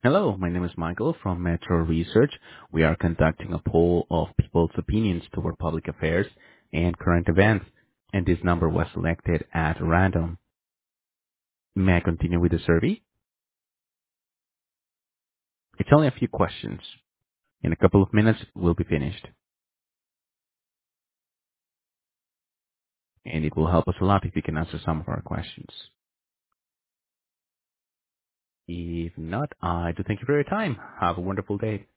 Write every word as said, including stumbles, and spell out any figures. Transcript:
Hello, my name is Michael from Metro Research. We are conducting a poll of people's opinions toward public affairs and current events, and this number was selected at random. May I continue with the survey? It's only a few questions. In a couple of minutes, we'll be finished, and it will help us a lot if you can answer some of our questions. If not, I do thank you for your time. Have a wonderful day.